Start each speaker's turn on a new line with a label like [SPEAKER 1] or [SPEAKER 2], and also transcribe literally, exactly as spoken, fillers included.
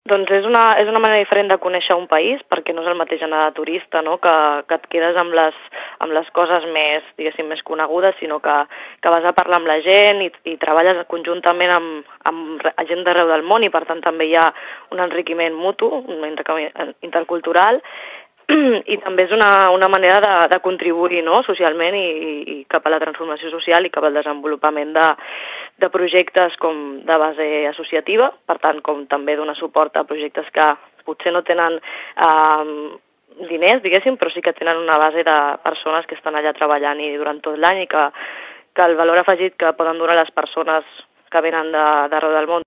[SPEAKER 1] Doncs és una, és una manera diferent de conèixer un país, perquè no és el mateix anar de turista, no? que, que et quedes amb les, amb les coses més, diguéssim, més conegudes, sinó que, que vas a parlar amb la gent i, i treballes conjuntament amb, amb gent d'arreu del món i per tant també hi ha un enriquiment mutu, un intercanvi intercultural, i també és una, una manera de, de contribuir, no? socialment i, i cap a la transformació social i cap al desenvolupament de, de projectes com de base associativa, per tant, com també donar suport a projectes que potser no tenen eh, diners, diguéssim, però sí que tenen una base de persones que estan allà treballant i durant tot l'any i que, que el valor afegit que poden donar les persones que venen d'arreu del món